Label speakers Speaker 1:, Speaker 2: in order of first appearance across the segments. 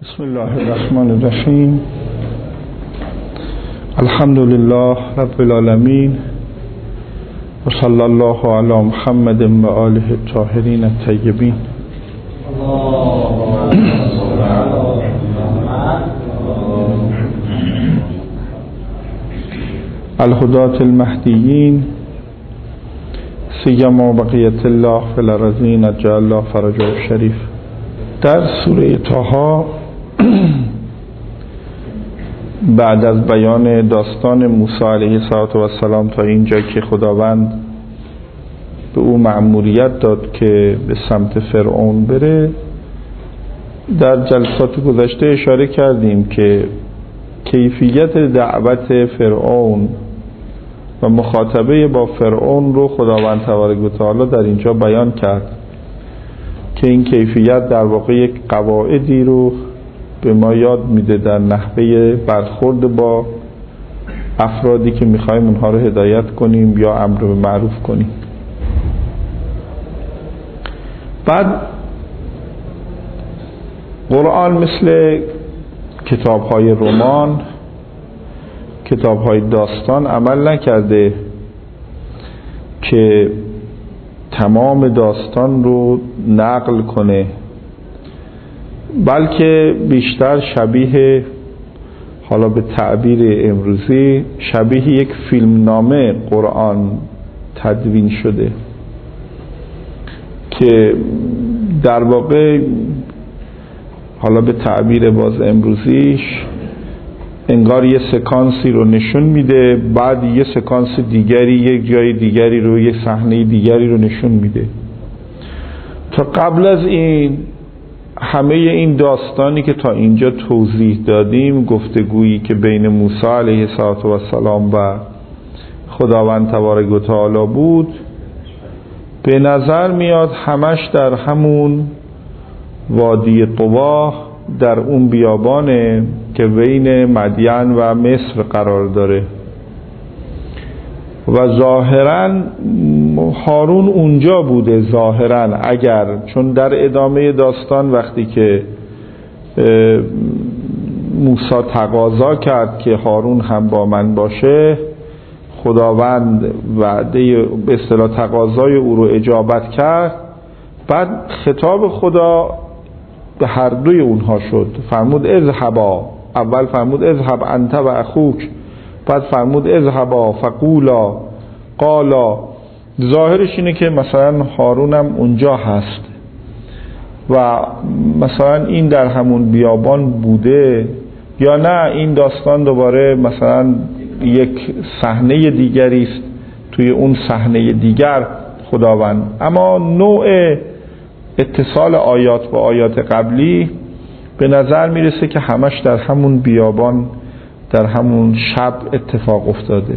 Speaker 1: بسم الله الرحمن الرحیم. الحمد لله رب العالمین و صلی الله علی محمد و آله الطاهرین الطیبین. الهداة المهدیین سیما بقیت الله فی الارضین اجل الله فرجه الشریف. در سوره طه بعد از بیان داستان موسی علیه السلام تا اینجا که خداوند به او مأموریت داد که به سمت فرعون بره، در جلسات گذشته اشاره کردیم که کیفیت دعوت فرعون و مخاطبه با فرعون رو خداوند تبارک و تعالی در اینجا بیان کرد که این کیفیت در واقع یک قواعدی رو به ما یاد میده در نحوه برخورد با افرادی که میخوایم اونها رو هدایت کنیم یا امر به معروف کنیم. بعد قرآن مثل کتاب‌های رمان، کتاب‌های داستان عمل نکرده که تمام داستان رو نقل کنه، بلکه بیشتر شبیه، حالا به تعبیر امروزی، شبیه یک فیلمنامه قرآن تدوین شده که در واقع حالا به تعبیر باز امروزیش انگار یه سکانسی رو نشون میده، بعد یه سکانس دیگری یک جای دیگری رو، یک صحنه دیگری رو نشون میده. تا قبل از این همه این داستانی که تا اینجا توضیح دادیم، گفتگویی که بین موسی علیه السلام و خداوند تبارک و تعالی بود، به نظر میاد همش در همون وادی طوا، در اون بیابانه که بین مدین و مصر قرار داره و ظاهراً هارون اونجا بوده. ظاهراً اگر، چون در ادامه داستان وقتی که موسی تقاضا کرد که هارون هم با من باشه، خداوند وعده به اصطلاح تقاضای او رو اجابت کرد. بعد خطاب خدا به هر دوی اونها شد، فرمود اذهبا، اول فرمود اذهب انت و اخوک، بعد فرمود اذهبا فقولا قالا. ظاهرش اینه که مثلا هارون هم اونجا هست و مثلا این در همون بیابان بوده، یا نه این داستان دوباره مثلا یک صحنه دیگری است، توی اون صحنه دیگر خداوند. اما نوع اتصال آیات با آیات قبلی به نظر میرسه که همش در همون بیابان، در همون شب اتفاق افتاده.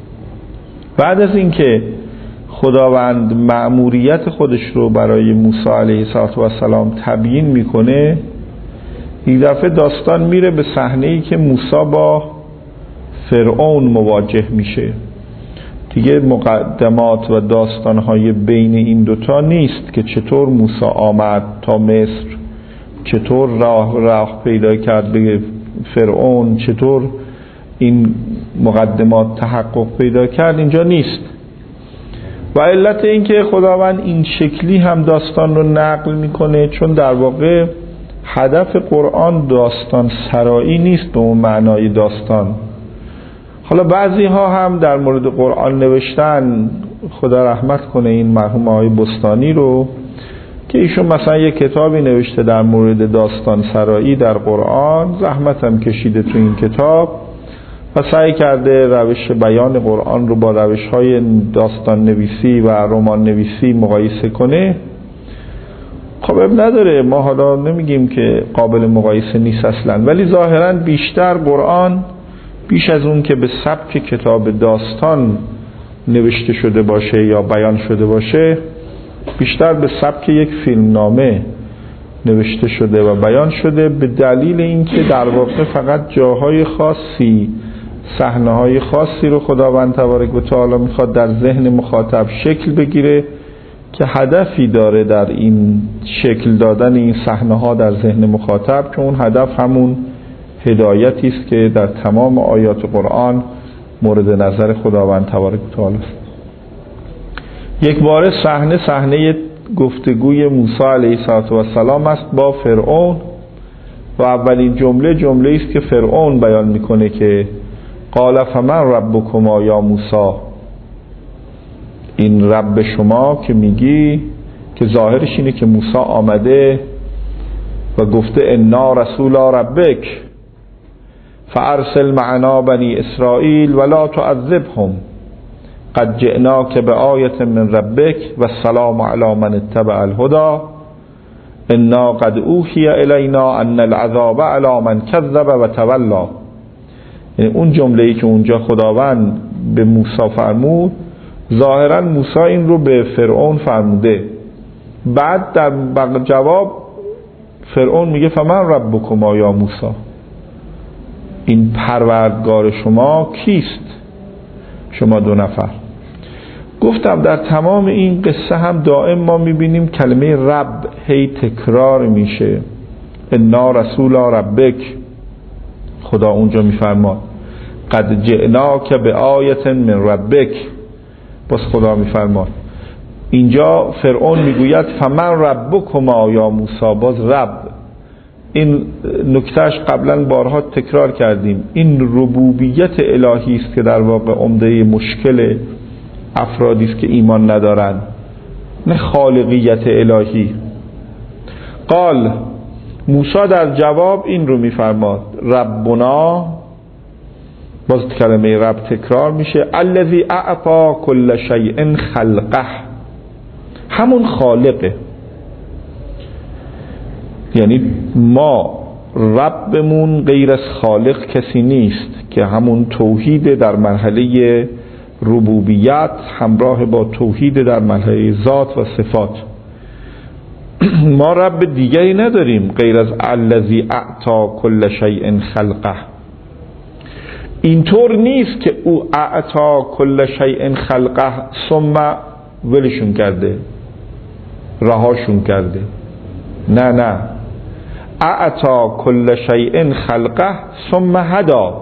Speaker 1: بعد از اینکه خداوند مأموریت خودش رو برای موسی علیه السلام تبیین میکنه، این دفعه داستان میره به صحنه‌ای که موسی با فرعون مواجه میشه. دیگه مقدمات و داستانهای بین این دوتا نیست که چطور موسی آمد تا مصر، چطور راه پیدا کرد به فرعون، چطور این مقدمات تحقق پیدا کرد، اینجا نیست. و علت این که خداوند این شکلی هم داستان رو نقل میکنه، چون در واقع هدف قرآن داستان سرایی نیست به اون معنای داستان. حالا بعضی ها هم در مورد قرآن نوشتن، خدا رحمت کنه این مرحوم آقای بستانی رو، که ایشون مثلا یک کتابی نوشته در مورد داستان سرایی در قرآن، زحمت هم کشیده تو این کتاب و سعی کرده روش بیان قرآن رو با روش های داستان نویسی و رمان نویسی مقایسه کنه. خب نداره، ما حالا نمیگیم که قابل مقایسه نیست اصلا، ولی ظاهرا بیشتر قرآن بیش از اون که به سبک کتاب داستان نوشته شده باشه یا بیان شده باشه، بیشتر به سبک یک فیلمنامه نوشته شده و بیان شده، به دلیل اینکه در واقع فقط جاهای خاصی، صحنه‌های خاصی رو خداوند تبارک و تعالی میخواد در ذهن مخاطب شکل بگیره که هدفی داره در این شکل دادن این صحنه‌ها در ذهن مخاطب، که اون هدف همون هدایتی است که در تمام آیات قرآن مورد نظر خداوند تبارک و تعالی است. یک بار صحنه گفتگوی موسی علیه السلام است با فرعون و اولین جمله است که فرعون بیان میکنه که قال فمن ربکما یا موسی، این رب شما که میگی، که ظاهرش اینه که موسی آمده و گفته انا رسول ربک فارسل معنا بنی اسرائیل ولا تعذبهم قد جئناک بآیة من ربک والسلام علی من اتبع الهدى انا قد اوحی الینا ان العذاب علی من کذب و تولی. یعنی اون جمله‌ای که اونجا خداوند به موسی فرمود، ظاهرا موسی این رو به فرعون فرموده. بعد در جواب فرعون میگه فمن ربکما یا موسی، این پروردگار شما کیست شما دو نفر؟ گفتم در تمام این قصه هم دائم ما میبینیم کلمه رب هی تکرار میشه. انا رسول ربک، خدا اونجا میفرماد قد جئناک بآیة من ربک، باز خدا میفرماد. اینجا فرعون میگوید فمن ربکما یا موسی، باز رب. این نکتهش قبلا بارها تکرار کردیم، این ربوبیت الهی است که در واقع عمده مشکل افرادی است که ایمان ندارند، نه خالقیت الهی. قال موسی در جواب این رو میفرماد ربنا، باز کلمه رب تکرار میشه، الذی اعطا کل شیء خلقه، همون خالقه. یعنی ما ربمون غیر از خالق کسی نیست، که همون توحید در مرحله ربوبیت همراه با توحید در مرحله ذات و صفات. ما رب دیگری نداریم غیر از الذی اعطا کل شیء خلقه. اینطور نیست که او اعطا کل شیء خلقه ثم ولشون کرده، رهاشون کرده. نه، اعطا کل شیء خلقه ثم هدا،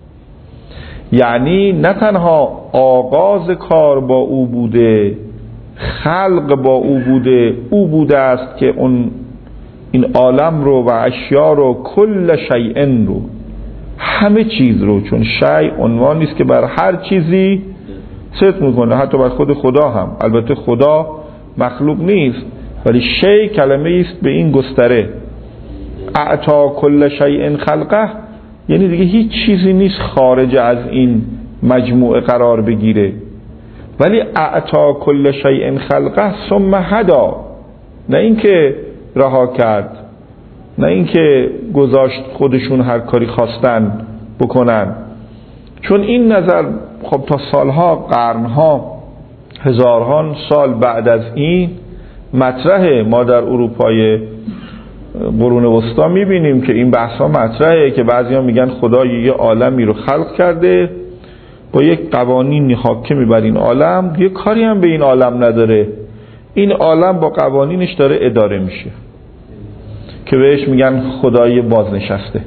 Speaker 1: یعنی نه تنها آغاز کار با او بوده، خلق با او بوده، او بوده است که این عالم رو و اشیاء رو، کل شیء رو، همه چیز رو، چون شیء عنوان نیست که بر هر چیزی صدق میکنه، حتی بر خود خدا هم. البته خدا مخلوق نیست، ولی شیء کلمه است به این گستره. اعطا کل شیء خلقه یعنی دیگه هیچ چیزی نیست خارج از این مجموعه قرار بگیره. ولی اعطا کل شیء خلقه ثم هدا، نه اینکه رها کرد، نه اینکه گذاشت خودشون هر کاری خواستن بکنن. چون این نظر خب تا سالها، قرنها، هزاران سال بعد از این مطرحه. ما در اروپای قرون وسطا میبینیم که این بحثا مطرحه، که بعضیا میگن خدا یه عالمی رو خلق کرده با یک قوانینی حاکمی بر این عالم، یه کاری هم به این عالم نداره، این عالم با قوانینش داره اداره میشه، که بهش میگن خدای بازنشسته.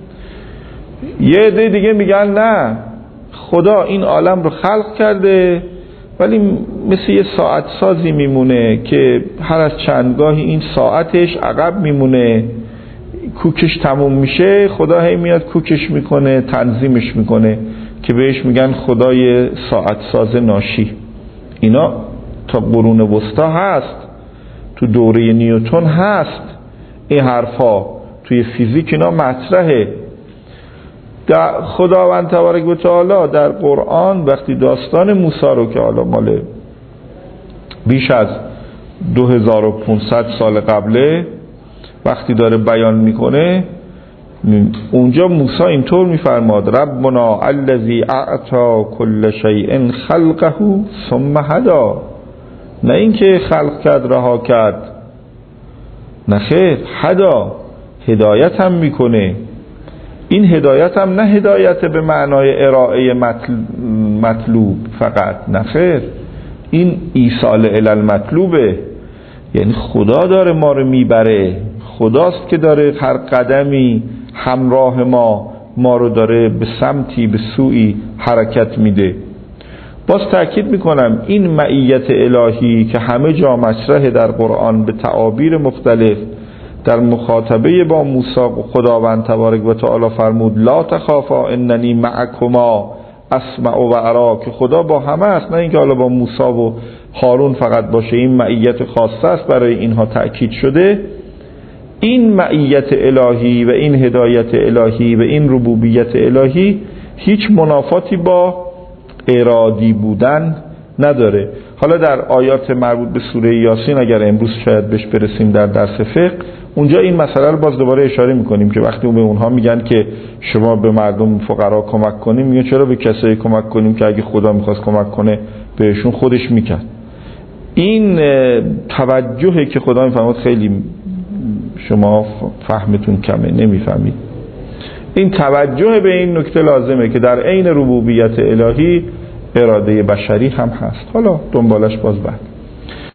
Speaker 1: یه عده دیگه میگن نه، خدا این عالم رو خلق کرده ولی مثل یه ساعت سازی میمونه که هر از چندگاهی این ساعتش عقب میمونه، کوکش تموم میشه، خدا هی میاد کوکش میکنه، تنظیمش میکنه، که بهش میگن خدای ساعت ساز ناشی. اینا تا قرون وسطا هست، تو دوره نیوتن هست این حرفا، توی فیزیک اینا مطرحه. در خداوند تبارک و تعالی در قرآن وقتی داستان موسی رو که حالا مال بیش از 2500 سال قبله وقتی داره بیان میکنه، اونجا موسی اینطور میفرماد ربنا الذی اعطا کل شیء خلقه ثم هدا، نه اینکه خلق کرد رها کرد، نه خیر، هدا، هدایت هم میکنه. این هدایت هم نه هدایت به معنای ارائه مطلوب فقط، نه خیر، این ایصال الی المطلوبه، یعنی خدا داره ما رو میبره، خداست که داره هر قدمی همراه ما رو داره به سمتی به سوی حرکت میده. باز تأکید میکنم این معیت الهی که همه جا مطرحه در قرآن به تعابیر مختلف، در مخاطبه با موسی خداوند تبارک و تعالی فرمود لا تخافا اننی معکما اسمع و ارا، که خدا با همه است، نه اینکه حالا با موسی و هارون فقط باشه. این معیت خاصه است برای اینها تأکید شده. این معیت الهی و این هدایت الهی و این ربوبیت الهی هیچ منافاتی با ارادی بودن نداره. حالا در آیات مربوط به سوره یاسین اگر امروز شاید بهش برسیم در درس فقه، اونجا این مسئله رو باز دوباره اشاره میکنیم که وقتی به اونها میگن که شما به مردم فقرا کمک کنیم، میگن چرا به کسایی کمک کنیم که اگه خدا میخواست کمک کنه بهشون خودش میکرد. این توجهی که خدا میفرماد خیلی شما فهمتون کمه، نمیفهمید. این توجه به این نکته لازمه که در عین ربوبیت الهی اراده بشری هم هست. حالا دنبالش باز بعد